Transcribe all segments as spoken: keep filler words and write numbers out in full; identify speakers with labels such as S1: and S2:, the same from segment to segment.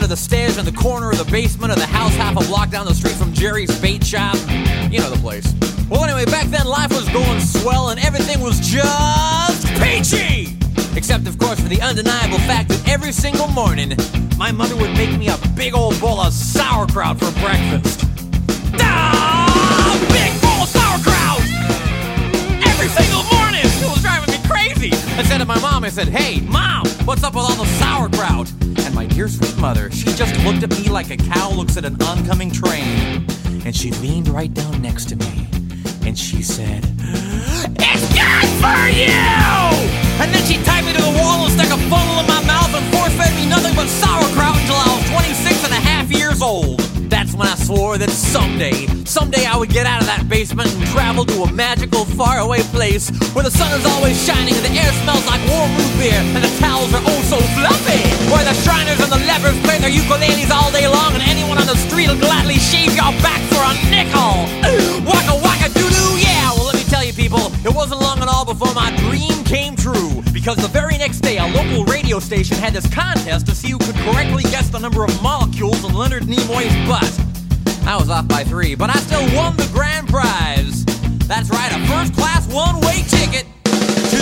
S1: of the stairs in the corner of the basement of the house half a block down the street from Jerry's bait shop. You know the place. Well, anyway, back then life was going swell and everything was just peachy! Except, of course, for the undeniable fact that every single morning, my mother would make me a big old bowl of sauerkraut for breakfast. Ah! Big bowl of sauerkraut! Every single morning! It was driving me crazy! I said to my mom, I said, "Hey, Mom, what's up with all the sauerkraut?" And my dear sweet mother, she just looked at me like a cow looks at an oncoming train. And she leaned right down next to me. And she said, "It's good for you!" And then she tied me to the wall and stuck a funnel in my mouth and force-fed me nothing but sauerkraut until I was twenty-six and a half years old. That's when I swore that someday, someday I would get out of that basement and travel to a magical, faraway place where the sun is always shining and the air smells like warm root beer and the towels are oh so fluffy. Where the Shriners and the lepers play their ukuleles all day long and anyone on the street will gladly shave your back for a nickel. Waka waka doo-doo, yeah! Well, let me tell you people, it wasn't long at all before my dream came true. Because the very next day, a local radio station had this contest to see who could correctly guess the number of molecules in Leonard Nimoy's butt. I was off by three, but I still won the grand prize. That's right, a first-class one-way ticket to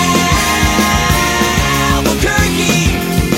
S1: Albuquerque.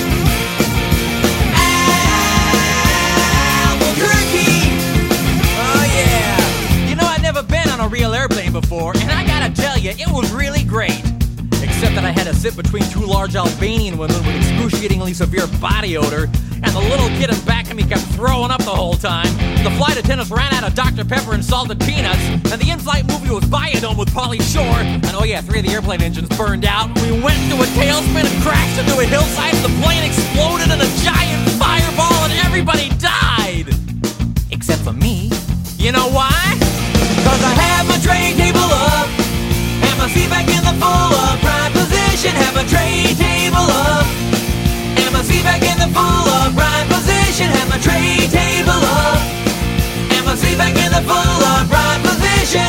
S1: Albuquerque. Oh, yeah. You know, I'd never been on a real airplane before, and I gotta tell you, it was really great. Except that I had to sit between two large Albanian women with excruciatingly severe body odor, and the little kid in back of me kept throwing up the whole time. The flight attendants ran out of Doctor Pepper and salted peanuts, and the in-flight movie was Biodome with Pauly Shore, and oh yeah, three of the airplane engines burned out. We went into a tailspin and crashed into a hillside, and the plane exploded in a giant fireball, and everybody died! Except for me. You know why? Cause I had my tray table up, and my seat back in the full upright position. Have my tray table up, and my seat back in the full upright position. Have my tray table up, and my seat back in the full upright position.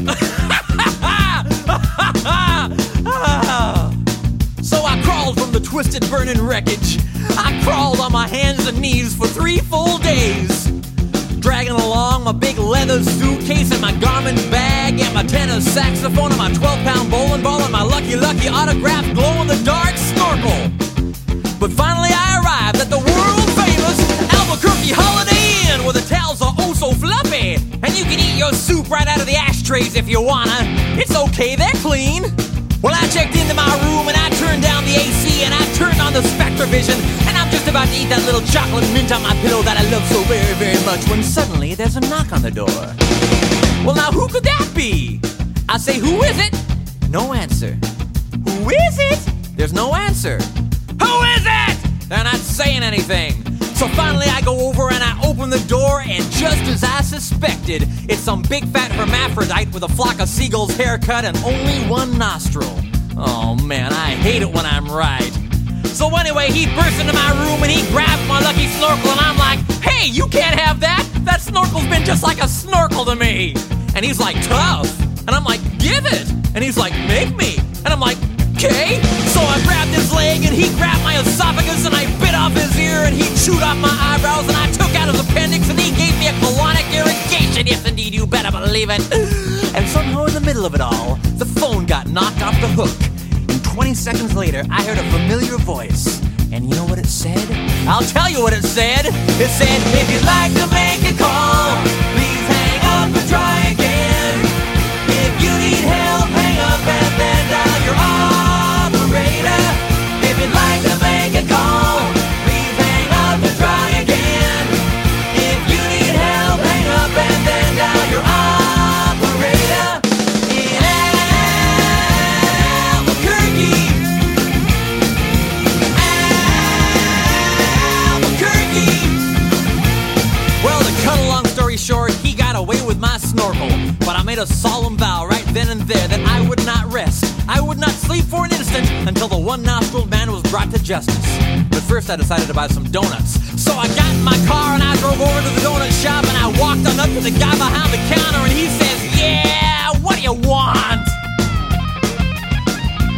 S1: So I crawled from the twisted burning wreckage. I crawled on my hands and knees for three full days, dragging along my big leather suitcase and my garment bag and my tenor saxophone and my twelve-pound bowling ball and my Lucky Lucky autographed glow-in-the-dark snorkel. But finally I arrived at the world-famous Albuquerque Holiday Inn, where the towels are oh so fluffy, and you can eat your soup right out of the ashtrays if you wanna. It's okay, they're clean. Well, I checked into my room and I turned down the A C and I turned on the Spectravision, and I'm just about to eat that little chocolate mint on my pillow that I love so very, very much, when suddenly there's a knock on the door. Well, now who could that be? I say, who is it? No answer. Who is it? There's no answer. Who is it? They're not saying anything. So finally I go over and I open the door, and just as I suspected, it's some big fat hermaphrodite with a flock of seagulls haircut and only one nostril. Oh man, I hate it when I'm right. So anyway, he burst into my room and he grabbed my lucky snorkel, and I'm like, "Hey, you can't have that! That snorkel's been just like a snorkel to me!" And he's like, "Tough." And I'm like, "Give it!" And he's like, "Make me!" And I'm like, "Okay." So I grabbed his leg and he grabbed my esophagus, and I bit off his ear and he chewed off my eyebrows, and I took out his appendix and he gave me a colonic irrigation. Yes indeed, you better believe it. And somehow in the middle of it all, the phone got knocked off the hook. And twenty seconds later, I heard a familiar voice. And you know what it said? I'll tell you what it said. It said, "If you'd like to make a call, please hang up and try again. If you need help, hang up and then dial your operator. If you'd like to make a call, please hang up and try again. If you need help, hang up and then dial your operator." In Albuquerque, Albuquerque. Well, to cut a long story short, he got away with my snorkel, but I made a solemn vow right then and there that I would not rest. I would not sleep for an instant until the one-nostriled man was brought to justice. But first I decided to buy some donuts. So I got in my car and I drove over to the donut shop, and I walked on up to the guy behind the counter, and he says, "Yeah, what do you want?"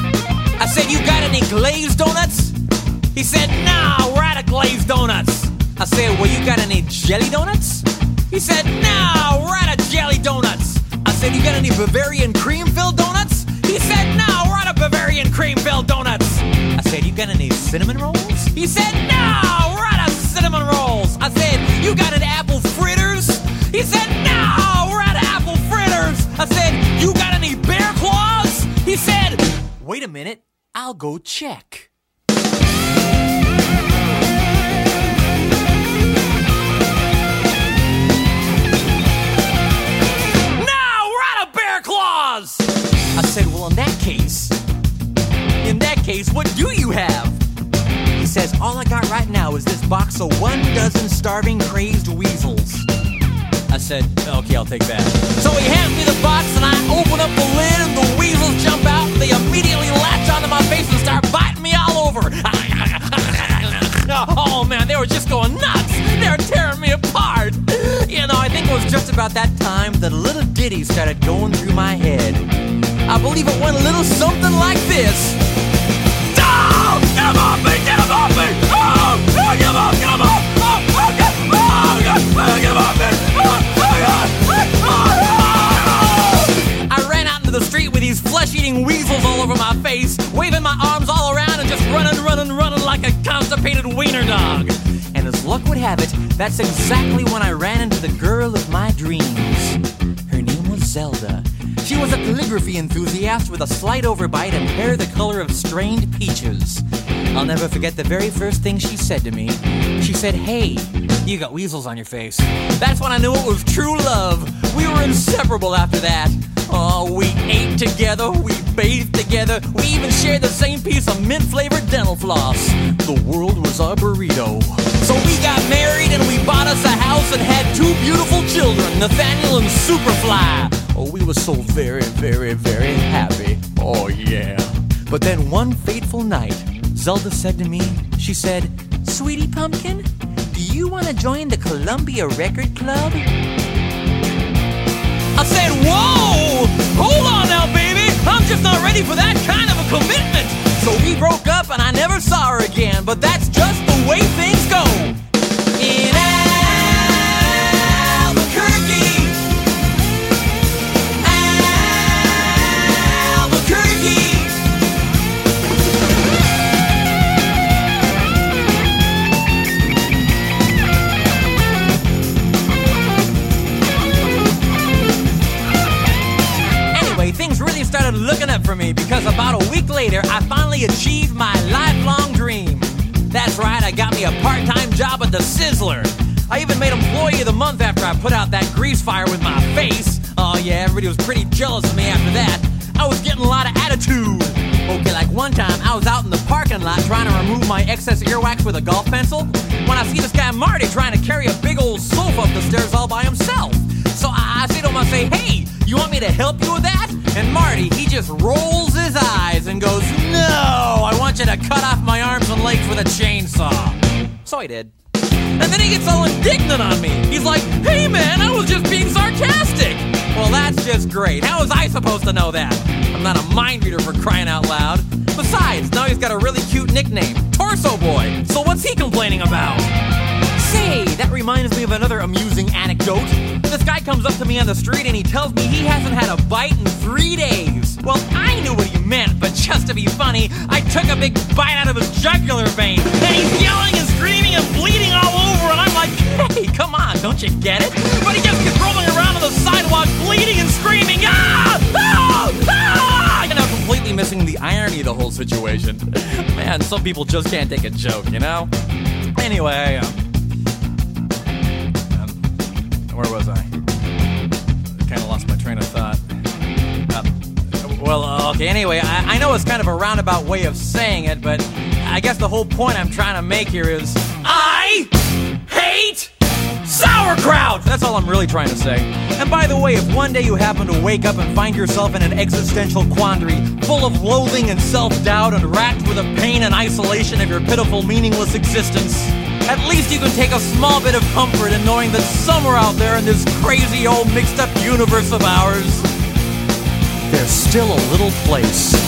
S1: I said, "You got any glazed donuts?" He said, "No, we're out of glazed donuts." I said, well, you got any jelly donuts? He said, no, we're out of jelly donuts. I said, you got any Bavarian cream-filled donuts? He said, no, we're out of Bavarian cream-filled donuts. I said, you got any cinnamon rolls? He said, no, we're out of cinnamon rolls. I said, you got any apple fritters? He said, no, we're out of apple fritters. I said, you got any bear claws? He said, wait a minute, I'll go check. I said, well, in that case, in that case, what do you have? He says, all I got right now is this box of one dozen starving, crazed weasels. I said, okay, I'll take that. So he hands me the box, and I open up the lid, and the weasels jump out, and they immediately latch onto my face and start biting me all over. Oh, man, they were just going nuts. They were tearing me apart. You know, I think it was just about that time that a little ditty started going through my head. I believe it went a little something like this. Oh, get him off me! Get him off me! Oh, oh get him off! Get him off! Oh, oh, get, oh, get, oh, get him off me! Oh, oh, God! Oh, oh. I ran out into the street with these flesh-eating weasels all over my face, waving my arms all around and just running, running, running like a constipated wiener dog. And as luck would have it, that's exactly when I ran into the girl of my dreams. Her name was Zelda. She was a calligraphy enthusiast with a slight overbite and hair the color of strained peaches. I'll never forget the very first thing she said to me. She said, hey, you got weasels on your face. That's when I knew it was true love. We were inseparable after that. Oh, we ate together, we bathed together, we even shared the same piece of mint-flavored dental floss. The world was our burrito. So we got married and we bought us a house and had two beautiful children, Nathaniel and Superfly. Oh, we were so very, very, very happy. Oh, yeah. But then one fateful night, Zelda said to me, she said, Sweetie Pumpkin, do you want to join the Columbia Record Club? I said, whoa! Hold on now, baby! I'm just not ready for that kind of a commitment! So we broke up and I never saw her again, but that's just the way things go. In Albuquerque, Albuquerque. Things really started looking up for me because about a week later, I finally achieved my lifelong dream. That's right, I got me a part-time job at the Sizzler. I even made Employee of the Month after I put out that grease fire with my face. Oh yeah, everybody was pretty jealous of me after that. I was getting a lot of attitude. Okay, like one time, I was out in the parking lot trying to remove my excess earwax with a golf pencil when I see this guy Marty trying to carry a big old sofa up the stairs all by himself. So I, I say to him, I say, hey, you want me to help you with that? And Marty, he just rolls his eyes and goes, no, I want you to cut off my arms and legs with a chainsaw. So I did. And then he gets all indignant on me. He's like, hey man, I was just being sarcastic. Well, that's just great. How was I supposed to know that? I'm not a mind reader for crying out loud. Besides, now he's got a really cute nickname, Torso Boy. So what's he complaining about? Say, that reminds me of another amusing anecdote. This guy comes up to me on the street and he tells me he hasn't had a bite in three days. Well, I knew what he meant, but just to be funny, I took a big bite out of his jugular vein. And he's yelling and screaming and bleeding all over, and I'm like, hey, come on, don't you get it? But he just keeps rolling around on the sidewalk, bleeding and screaming, ah! Ah! Ah! You know, completely missing the irony of the whole situation. Man, some people just can't take a joke, you know? Anyway, um... where was I? Kind of lost my train of thought. Uh, well, uh, okay, anyway, I, I know it's kind of a roundabout way of saying it, but I guess the whole point I'm trying to make here is I hate sauerkraut! That's all I'm really trying to say. And by the way, if one day you happen to wake up and find yourself in an existential quandary, full of loathing and self-doubt and racked with the pain and isolation of your pitiful, meaningless existence, at least you can take a small bit of comfort in knowing that somewhere out there in this crazy old mixed up universe of ours, there's still a little place